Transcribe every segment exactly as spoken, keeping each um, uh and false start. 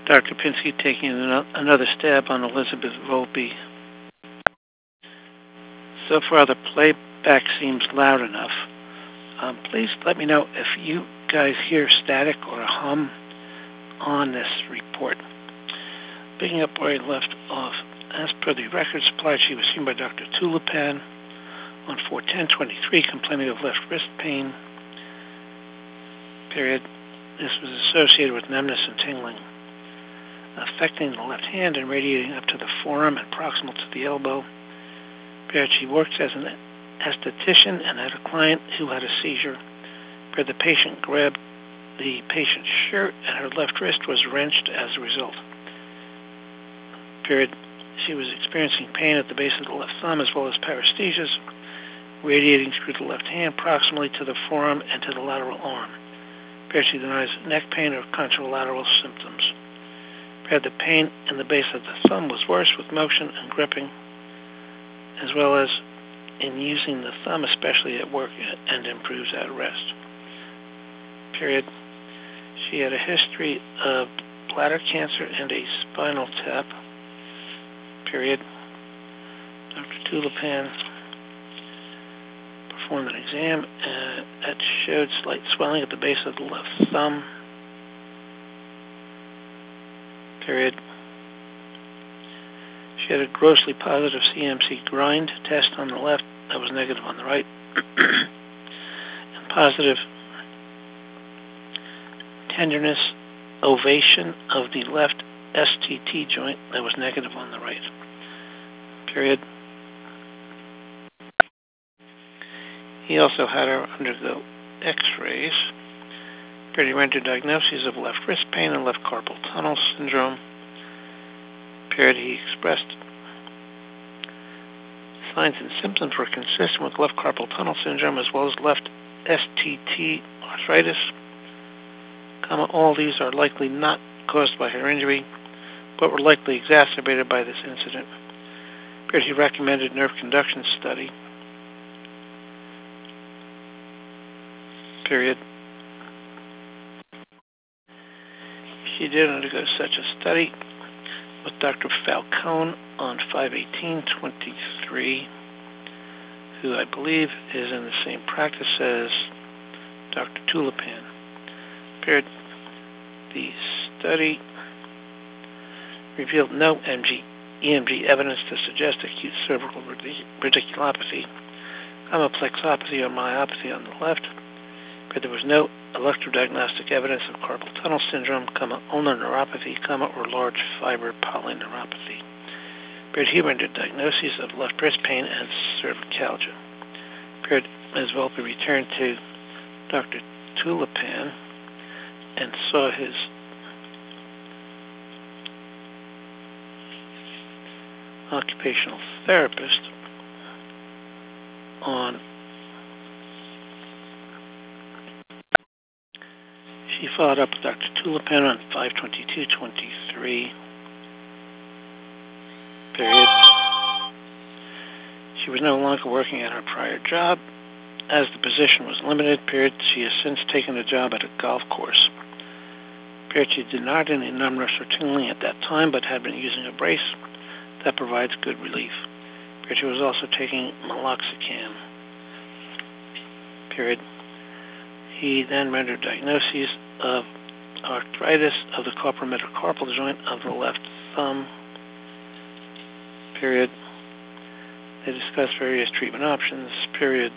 Doctor Pinsky taking another stab on Elizabeth Volpe. So far, the playback seems loud enough. Um, please let me know if you guys hear static or a hum on this report. Picking up where I left off, as per the record supplied, she was seen by Doctor Tulipan on four ten twenty-three, complaining of left wrist pain. Period. This was associated with numbness and tingling, affecting the left hand and radiating up to the forearm and proximal to the elbow. Period. She works as an esthetician and had a client who had a seizure. Period. The patient grabbed the patient's shirt and her left wrist was wrenched as a result. Period. She was experiencing pain at the base of the left thumb as well as paresthesias, radiating through the left hand proximally to the forearm and to the lateral arm. Period. She denies neck pain or contralateral symptoms. Period. The pain in the base of the thumb was worse with motion and gripping, as well as in using the thumb, especially at work, and improves at rest. Period. She had a history of bladder cancer and a spinal tap. Period. Doctor Tulipan performed an exam uh, that showed slight swelling at the base of the left thumb. Period. She had a grossly positive C M C grind test on the left that was negative on the right, and positive tenderness ovation of the left S T T joint that was negative on the right. Period. He also had her undergo x-rays. Period. He rendered diagnoses of left wrist pain and left carpal tunnel syndrome. Period. He expressed signs and symptoms were consistent with left carpal tunnel syndrome as well as left S T T arthritis. Comma, all these are likely not caused by her injury, but were likely exacerbated by this incident. Period. He recommended nerve conduction study. Period. She did undergo such a study with Doctor Falcone on five eighteen twenty-three, who I believe is in the same practice as Doctor Tulipan. Period. The study revealed no M G, E M G evidence to suggest acute cervical radiculopathy, plexopathy, or myopathy on the left, but there was no electrodiagnostic evidence of carpal tunnel syndrome, ulnar neuropathy, or large fiber polyneuropathy. Period. He rendered diagnoses of left wrist pain and cervicalgia. Period. As Volpe returned to Doctor Tulipan and saw his occupational therapist on She followed up with Doctor Tulipan on five twenty-two twenty-three. Period. She was no longer working at her prior job, as the position was limited. Period. She has since taken a job at a golf course. Period. She denied any numbness or tingling at that time, but had been using a brace that provides good relief. Period. She was also taking meloxicam. Period. He then rendered diagnoses of arthritis of the carpal metacarpal joint of the left thumb. Period. They discussed various treatment options. Period.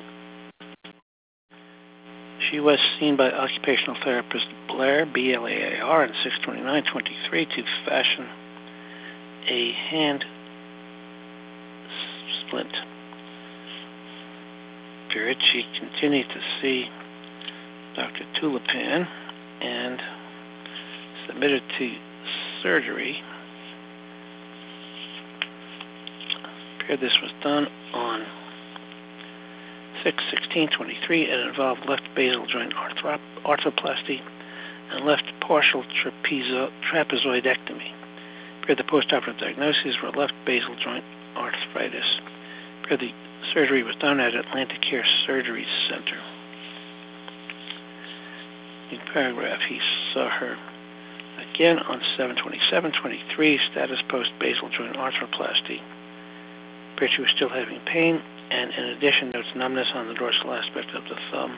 She was seen by occupational therapist Blair, B L A A R, on six twenty-nine twenty-three to fashion a hand splint. Period. She continued to see Doctor Tulipan and submitted to surgery. Period. This was done on six sixteen twenty-three and involved left basal joint arthro- arthroplasty and left partial trapezo- trapezoidectomy. Period. The postoperative diagnoses were left basal joint arthritis. Period. The surgery was done at Atlanticare Surgery Center. In paragraph, he saw her again on seven twenty-seven twenty-three, status post basal joint arthroplasty. Appeared she was still having pain, and in addition notes numbness on the dorsal aspect of the thumb.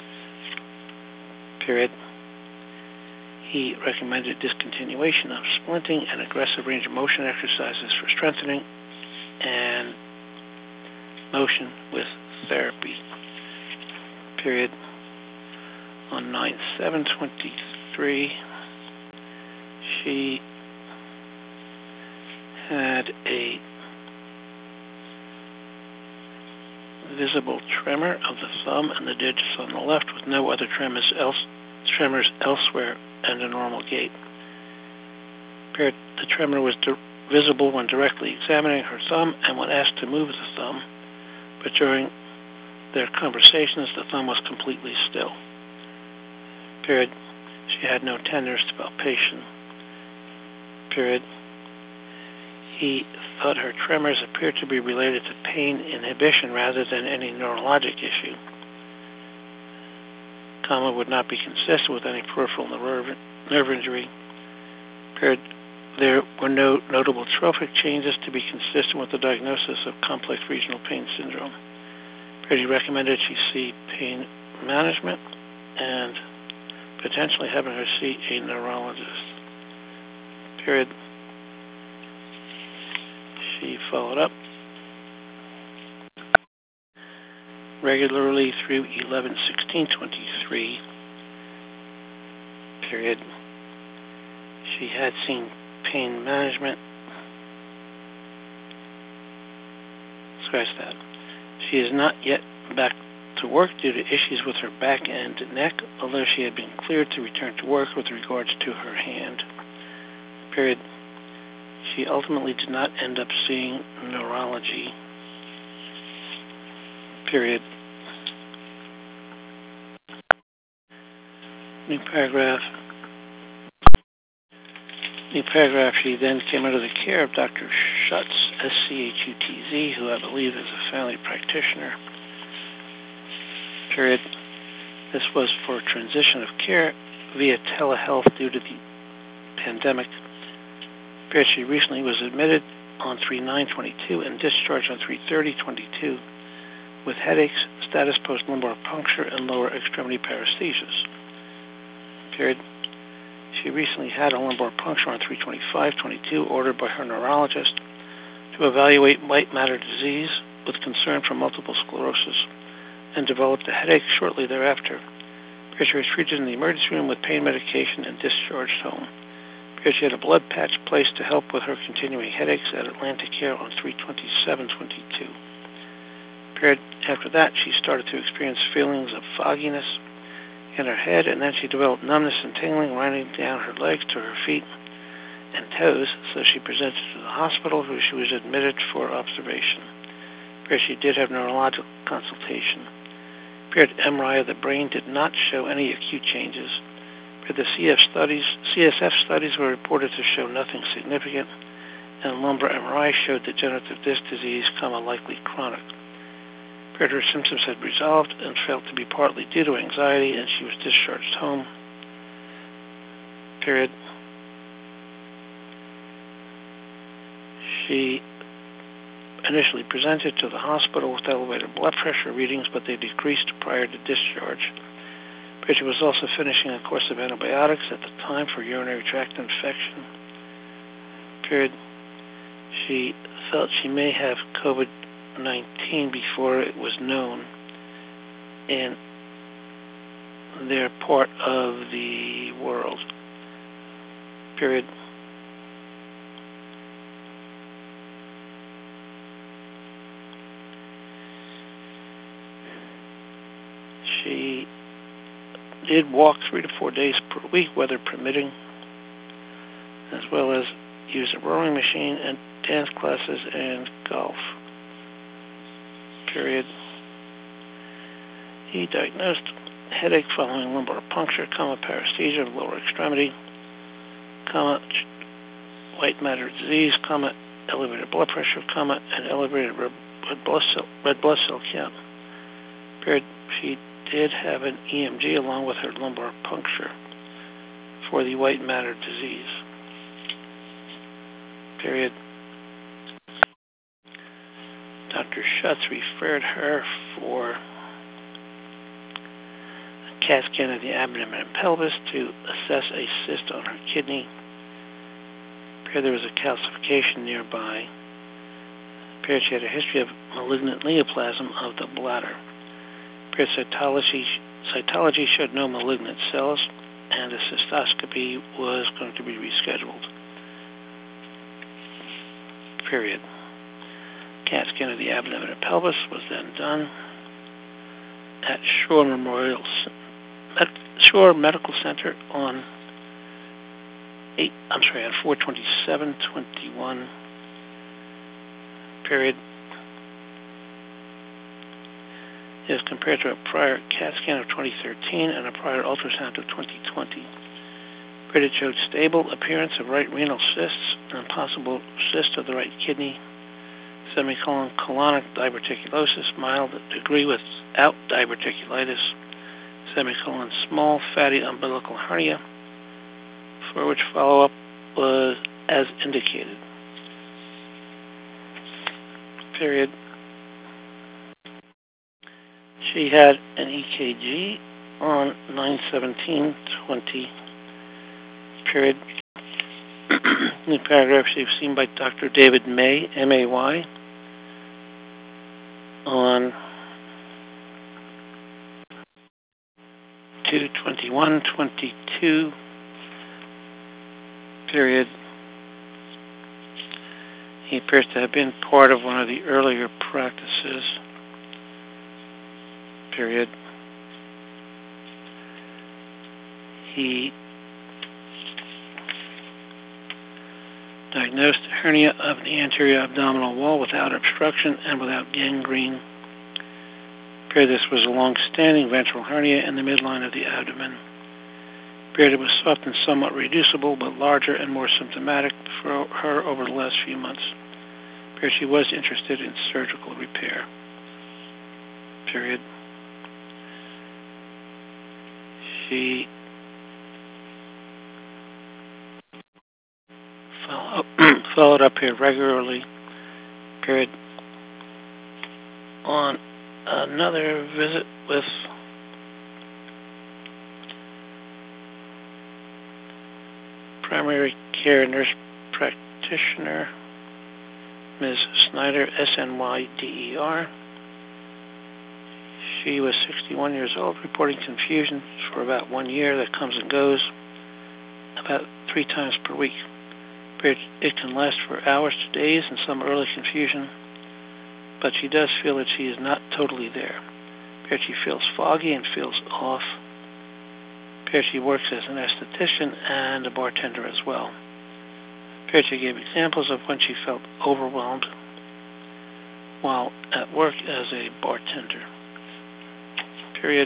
Period. He recommended discontinuation of splinting and aggressive range of motion exercises for strengthening and motion with therapy. Period. On nine seven twenty-three, she had a visible tremor of the thumb and the digits on the left with no other tremors, else, tremors elsewhere and a normal gait. The tremor was visible when directly examining her thumb and when asked to move the thumb, but during their conversations the thumb was completely still. Period. She had no tenderness to palpation. Period. He thought her tremors appeared to be related to pain inhibition rather than any neurologic issue. Comma would not be consistent with any peripheral nerve, nerve injury. Period. There were no notable trophic changes to be consistent with the diagnosis of complex regional pain syndrome. Period. He recommended she see pain management and potentially having her see a neurologist. Period. She followed up regularly through eleven sixteen twenty-three. Period. She had seen pain management. Scratch that. She is not yet back to work due to issues with her back and neck, although she had been cleared to return to work with regards to her hand. Period. She ultimately did not end up seeing neurology. Period. New paragraph. New paragraph. She then came under the care of Doctor Schutz, S C H U T Z, who I believe is a family practitioner. Period. This was for transition of care via telehealth due to the pandemic. Period. She recently was admitted on three nine twenty-two and discharged on three thirty twenty-two with headaches, status post-lumbar puncture, and lower extremity paresthesias. Period. She recently had a lumbar puncture on three twenty-five twenty-two ordered by her neurologist to evaluate white matter disease with concern for multiple sclerosis and developed a headache shortly thereafter. Period. She was treated in the emergency room with pain medication and discharged home. Period. She had a blood patch placed to help with her continuing headaches at Atlantic Care on three twenty-seven twenty-two. Period. After that, she started to experience feelings of fogginess in her head, and then she developed numbness and tingling running down her legs to her feet and toes, so she presented to the hospital, where she was admitted for observation. Period. She did have neurological consultation. Period. M R I of the brain did not show any acute changes. Period. The C F studies, C S F studies were reported to show nothing significant, and lumbar M R I showed degenerative disc disease, comma, likely chronic. Period. Her symptoms had resolved and felt to be partly due to anxiety, and she was discharged home. Period. She initially presented to the hospital with elevated blood pressure readings, but they decreased prior to discharge. Period. She was also finishing a course of antibiotics at the time for urinary tract infection. Period. She felt she may have COVID nineteen before it was known in their part of the world. Period. She did walk three to four days per week, weather permitting, as well as use a rowing machine and dance classes and golf. Period. He diagnosed headache following lumbar puncture, comma, paresthesia of lower extremity, comma, white matter disease, comma, elevated blood pressure, comma, and elevated red blood cell, red blood cell count. Period. She did have an E M G along with her lumbar puncture. for the white matter disease. Period. Doctor Schutz referred her for a CAT scan of the abdomen and pelvis to assess a cyst on her kidney. Appeared there was a calcification nearby. Appeared she had a history of malignant neoplasm of the bladder. Appeared cytology, cytology showed no malignant cells, and a cystoscopy was going to be rescheduled. Period. CAT scan of the abdomen and pelvis was then done at Shore Memorial Shore Medical Center on eight. I'm sorry, on four twenty-seven twenty-one. Period. As compared to a prior CAT scan of twenty thirteen and a prior ultrasound of twenty twenty. Period. It showed stable appearance of right renal cysts and possible cyst of the right kidney. Semicolon colonic diverticulosis, mild degree without diverticulitis. Semicolon small fatty umbilical hernia, for which follow-up was as indicated. Period. She had an E K G on nine seventeen twenty. Period. In the paragraph, she was seen by Doctor David May, M A Y, on two twenty-one twenty-two. Period. He appears to have been part of one of the earlier practices. Period. He diagnosed hernia of the anterior abdominal wall without obstruction and without gangrene. Period. This was a long-standing ventral hernia in the midline of the abdomen. Period. It was soft and somewhat reducible, but larger and more symptomatic for her over the last few months. Period. She was interested in surgical repair. Period. She follow, followed up here regularly. Period. On another visit with primary care nurse practitioner, Miz Snyder, S N Y D E R. She was sixty-one years old, reporting confusion for about one year that comes and goes about three times per week. It can last for hours to days and some early confusion, but she does feel that she is not totally there. She feels foggy and feels off. She works as an esthetician and a bartender as well. She gave examples of when she felt overwhelmed while at work as a bartender. Period.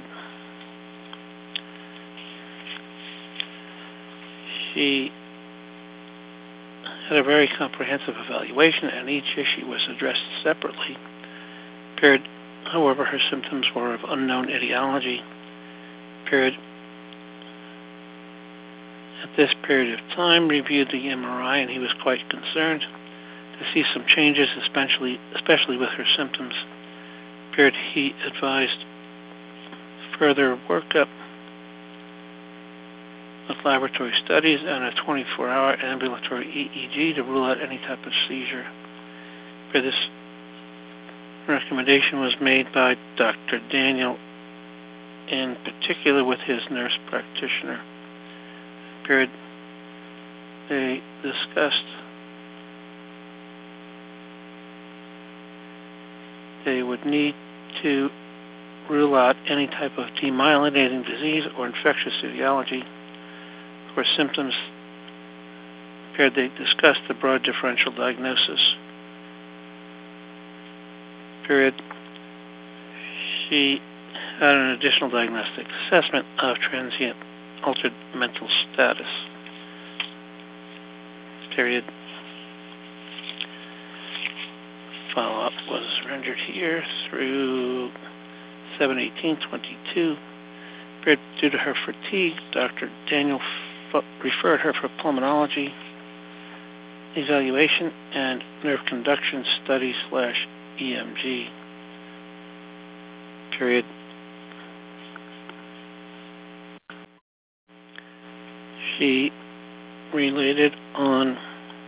She had a very comprehensive evaluation, and each issue was addressed separately. Period. However, her symptoms were of unknown etiology. Period. At this period of time, reviewed the M R I, and he was quite concerned to see some changes, especially especially with her symptoms. Period. He advised further workup with laboratory studies and a twenty-four hour ambulatory E E G to rule out any type of seizure. For this recommendation was made by Doctor Daniel, in particular with his nurse practitioner. Period. They discussed they would need to rule out any type of demyelinating disease or infectious etiology for symptoms. Period. They discussed the broad differential diagnosis. Period. She had an additional diagnostic assessment of transient altered mental status. Period. Follow-up was rendered here through seven eighteen twenty-two. Period. Due to her fatigue, Doctor Daniel referred her for pulmonology evaluation and nerve conduction study slash E M G. Period. She related on,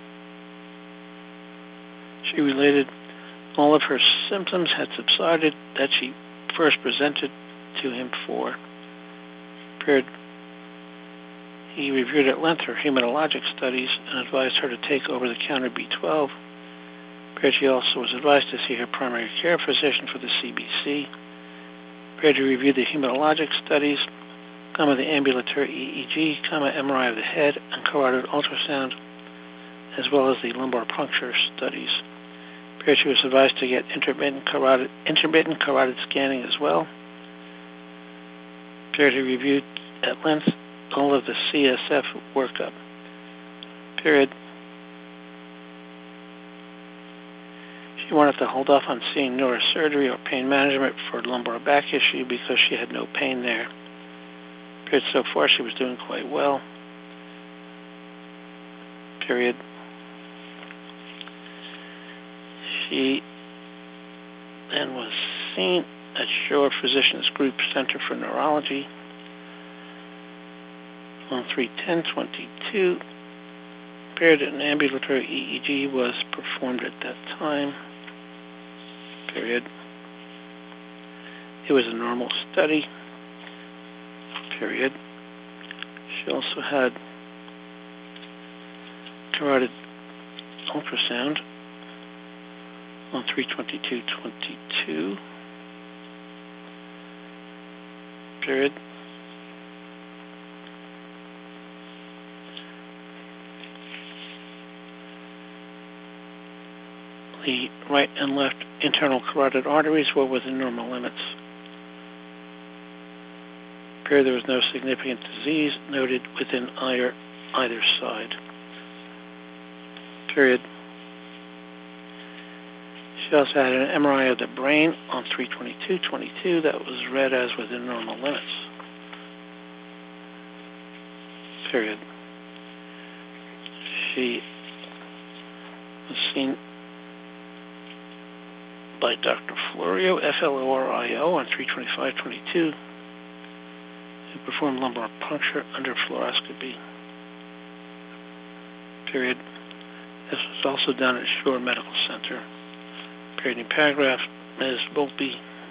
she related all of her symptoms had subsided that she first presented to him for. Period. He reviewed at length her hematologic studies and advised her to take over-the-counter B twelve. Period. She also was advised to see her primary care physician for the C B C. Period. To review the hematologic studies, comma, the ambulatory E E G, comma, M R I of the head, and carotid ultrasound, as well as the lumbar puncture studies. Period. She was advised to get intermittent carotid, intermittent carotid scanning as well. Period. He reviewed at length all of the C S F workup. Period. She wanted to hold off on seeing neurosurgery or pain management for lumbar back issue because she had no pain there. Period. So far, she was doing quite well. Period. She then was seen at Shore Physicians Group Center for Neurology on three ten twenty-two. Period. An ambulatory E E G was performed at that time. Period. It was a normal study. Period. She also had carotid ultrasound on three twenty-two twenty-two. Period. The right and left internal carotid arteries were within normal limits. Period. There was no significant disease noted within either, either side. Period. She also had an M R I of the brain on three twenty-two twenty-two that was read as within normal limits. Period. She was seen by Doctor Florio, F L O R I O, on three twenty-five twenty-two, who performed lumbar puncture under fluoroscopy. Period. This was also done at Shore Medical Center. Period. In paragraph, Miz Volpe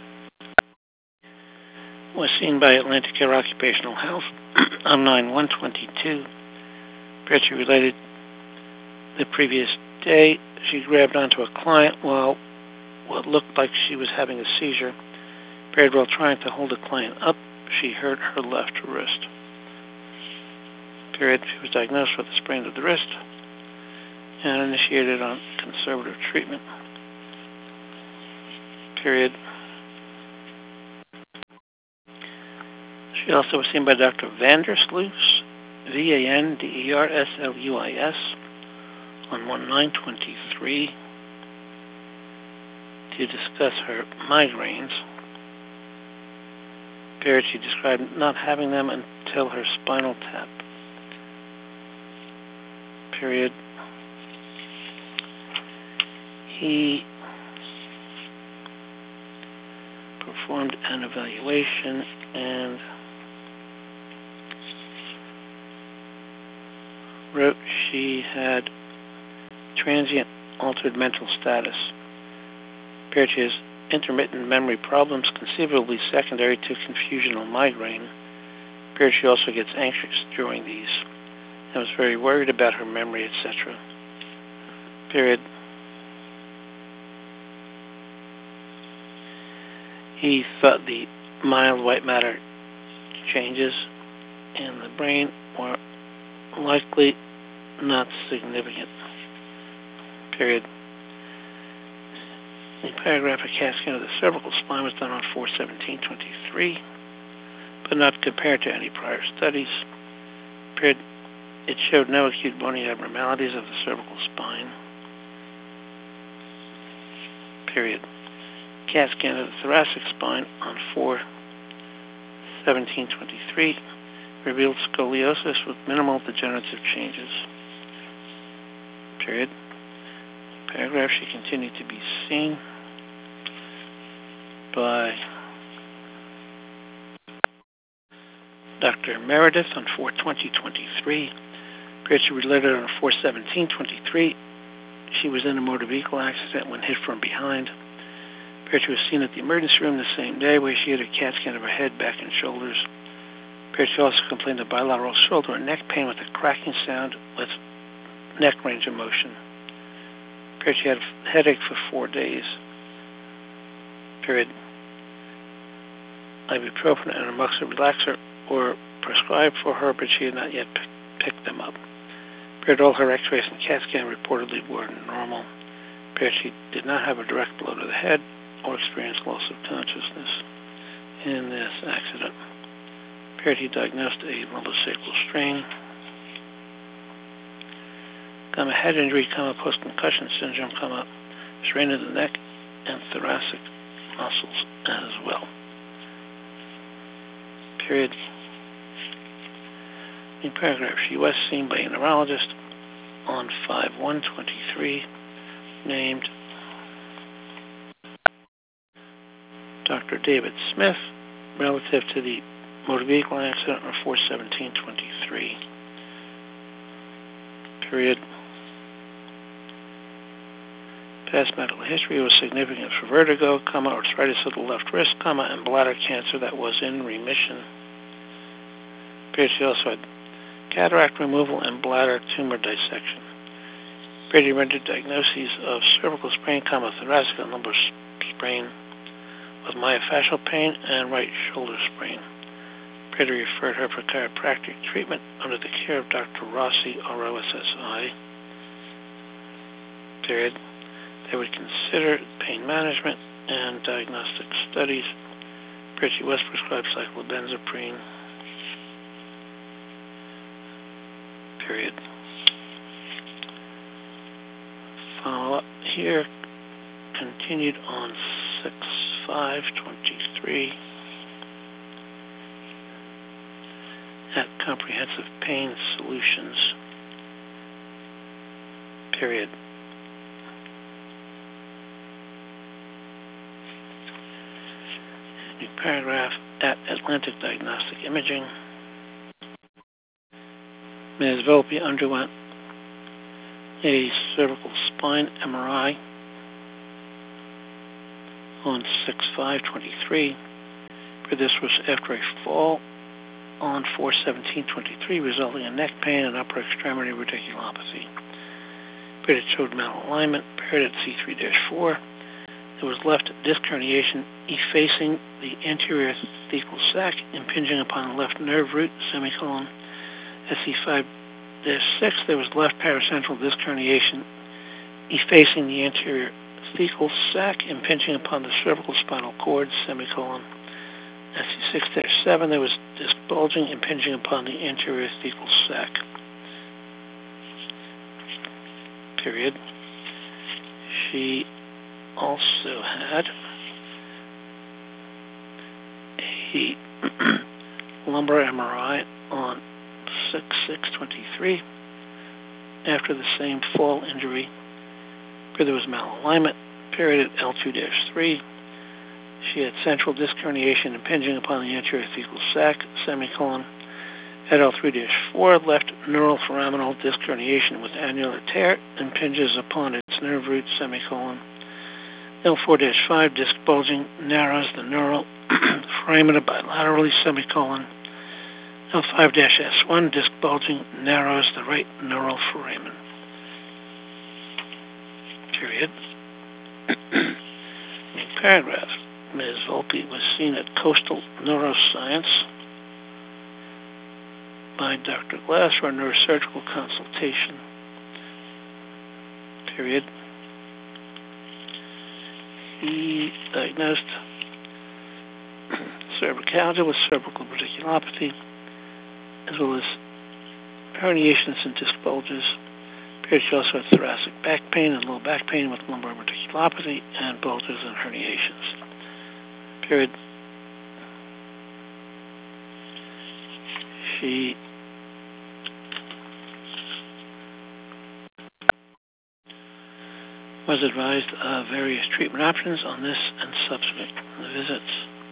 was seen by Atlantic Care Occupational Health on nine one twenty-two. Period. She related the previous day she grabbed onto a client while what looked like she was having a seizure. Period. While trying to hold the client up, she hurt her left wrist. Period. She was diagnosed with a sprain of the wrist and initiated on conservative treatment. Period. She also was seen by Doctor Vandersluis, V A N D E R S L U I S, on one nine twenty-three to discuss her migraines. Period. She described not having them until her spinal tap. Period. He performed an evaluation and wrote she had transient altered mental status. Period. She has intermittent memory problems, conceivably secondary to confusional migraine. Period. She also gets anxious during these and was very worried about her memory, et cetera. Period. He thought the mild white matter changes in the brain were likely not significant. Period. The paragraph, a CAT scan of the cervical spine was done on four seventeen twenty-three, but not compared to any prior studies. Period. It showed no acute bony abnormalities of the cervical spine. Period. CAT scan of the thoracic spine on four seventeen twenty-three revealed scoliosis with minimal degenerative changes. Period. Paragraph, she continued to be seen by Doctor Meredith on four twenty twenty-three. Period, she related on four seventeen twenty-three. She was in a motor vehicle accident when hit from behind. Period, she was seen at the emergency room the same day where she had a CAT scan of her head, back, and shoulders. Period, she also complained of bilateral shoulder and neck pain with a cracking sound with neck range of motion. Period, she had a headache for four days. Period. Ibuprofen and Amoxicillin relaxer were prescribed for her, but she had not yet p- picked them up. Period, all her x-rays and CAT scan reportedly were normal. Period, she did not have a direct blow to the head or experience loss of consciousness in this accident. Period, he diagnosed a lumbosacral strain, comma, head injury, comma, post-concussion syndrome, comma, strain of the neck and thoracic muscles as well. Period. In paragraph, she was seen by a neurologist on five one twenty-three named Doctor David Smith relative to the motor vehicle accident on four seventeen twenty-three. Period. Past medical history was significant for vertigo, comma, arthritis of the left wrist, comma, and bladder cancer that was in remission. Period, she also had cataract removal and bladder tumor dissection. Period, he rendered diagnoses of cervical sprain, comma, thoracic and lumbar sprain with myofascial pain and right shoulder sprain. Period, he referred her for chiropractic treatment under the care of Doctor Rossi, R O S S I. Period. They would consider pain management and diagnostic studies. Period, she was prescribed cyclobenzaprine. Period. Follow-up here continued on six five twenty-three at Comprehensive Pain Solutions. Period. New paragraph at Atlantic Diagnostic Imaging. Miz Volpe underwent a cervical spine M R I on six five twenty-three. This was after a fall on four seventeen twenty-three, resulting in neck pain and upper extremity radiculopathy. Period, it showed malalignment. Period, at C three dash four. There was left disc herniation effacing the anterior thecal sac, impinging upon the left nerve root, semicolon. At C five dash six, there was left paracentral disc herniation effacing the anterior thecal sac, impinging upon the cervical spinal cord, semicolon. At C six dash seven, there was disc bulging impinging upon the anterior thecal sac. Period. She also had a lumbar M R I on six six twenty-three after the same fall injury. There was malalignment. Period, at L two dash three. She had central disc herniation impinging upon the anterior thecal sac, semicolon. At L three dash four, left neural foraminal disc herniation with annular tear impinges upon its nerve root, semicolon. L four dash five, disc bulging narrows the neural foramina bilaterally, semicolon. L five dash S one, disc bulging narrows the right neural foramen. Period. In paragraph, Miz Volpe was seen at Coastal Neuroscience by Doctor Glass for a neurosurgical consultation. Period. He diagnosed cervicalgia with cervical radiculopathy, as well as herniations and disc bulges. Period. She also had thoracic back pain and low back pain with lumbar radiculopathy and bulges and herniations. Period. She was advised of various treatment options on this and subsequent visits.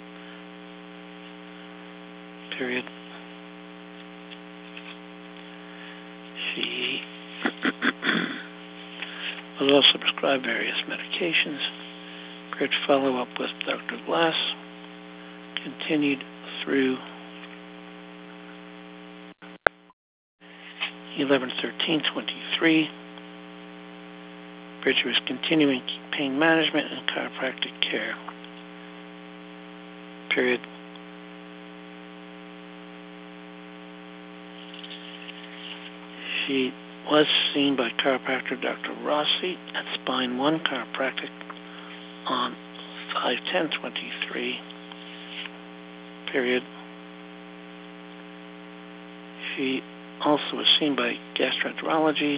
Period. She was also prescribed various medications. Period. Follow-up with Doctor Glass continued through eleven thirteen twenty-three. She was continuing pain management and chiropractic care. Period. She was seen by chiropractor Doctor Rossi at Spine One Chiropractic on five ten twenty-three. Period. She also was seen by gastroenterology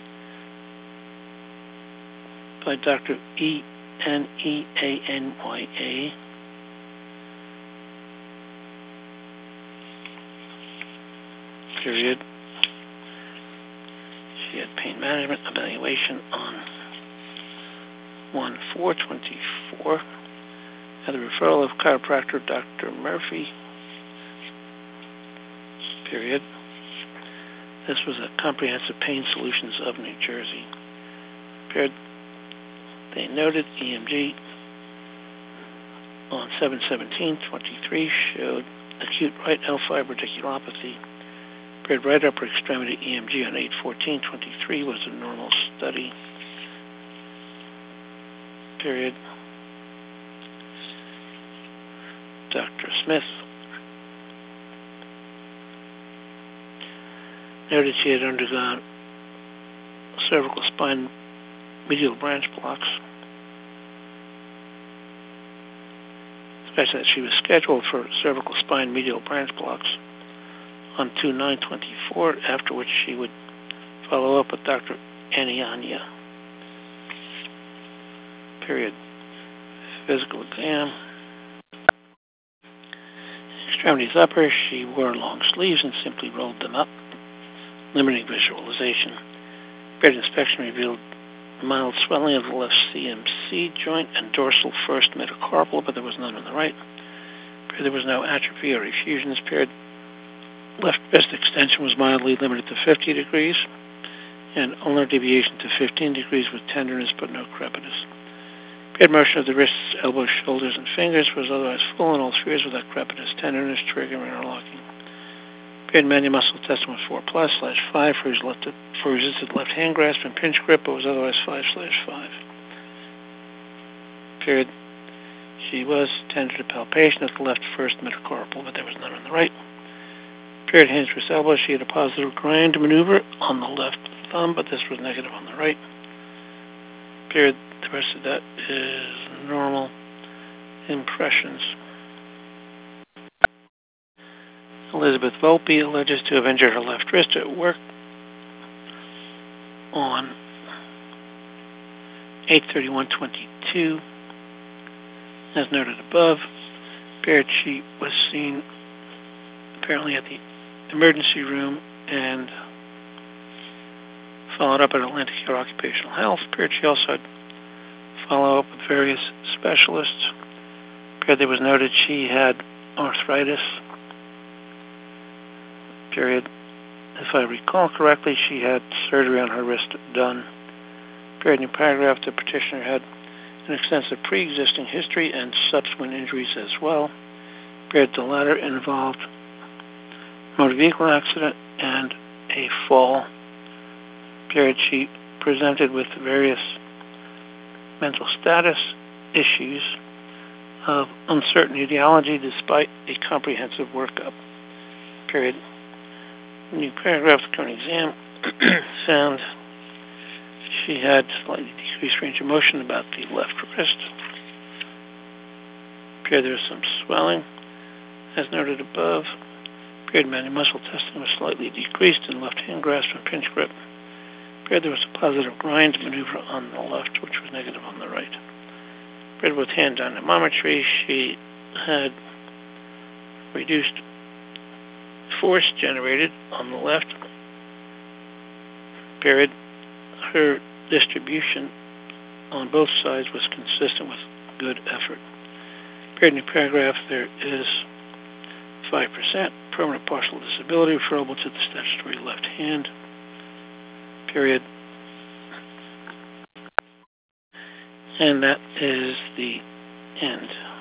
by Doctor E N E A N Y A. Period. She had pain management evaluation on one four twenty-four. Had the referral of chiropractor Doctor Murphy. Period. This was at Comprehensive Pain Solutions of New Jersey. Period. They noted E M G on seven seventeen twenty-three showed acute right L five radiculopathy. Period. Right upper extremity E M G on eight fourteen twenty-three was a normal study. Period. Doctor Smith noted she had undergone cervical spine medial branch blocks. Especially that she was scheduled for cervical spine medial branch blocks on two nine twenty-four, after which she would follow up with Doctor Aniania. Period. Physical exam. Extremities upper, she wore long sleeves and simply rolled them up, limiting visualization. Period. Inspection revealed mild swelling of the left C M C joint and dorsal first metacarpal, but there was none on the right. Period. There was no atrophy or effusions. Period. Left wrist extension was mildly limited to fifty degrees, and ulnar deviation to fifteen degrees with tenderness but no crepitus. Period. Motion of the wrists, elbows, shoulders, and fingers was otherwise full in all spheres without crepitus, tenderness, triggering, or locking. Period. Manual muscle testing was four plus slash five for his left for resisted left hand grasp and pinch grip, but was otherwise five slash five. Period. She was tended to palpation at the left first metacarpal, but there was none on the right. Period. Hands wrist elbows. She had a positive grind maneuver on the left thumb, but this was negative on the right. Period. The rest of that is normal impressions. Elizabeth Volpe alleges to have injured her left wrist at work on eight thirty-one twenty-two. As noted above, period, she was seen apparently at the emergency room and followed up at Atlantic Care Occupational Health. Period. She also had follow-up with various specialists. Period. There was noted she had arthritis. Period. If I recall correctly, she had surgery on her wrist done. Period. In paragraph, the petitioner had an extensive pre-existing history and subsequent injuries as well. Period. The latter involved motor vehicle accident and a fall. Period. She presented with various mental status issues of uncertain etiology despite a comprehensive workup. Period. New paragraph, the current exam found she had slightly decreased range of motion about the left wrist. Period. There was some swelling, as noted above. Period. Manual muscle testing was slightly decreased in left hand grasp and pinch grip. Period. There was a positive grind maneuver on the left, which was negative on the right. Period. With hand dynamometry, she had reduced force generated on the left. Period. Her distribution on both sides was consistent with good effort. Period. New paragraph, there is five percent permanent partial disability referable to the statutory left hand. Period. And that is the end.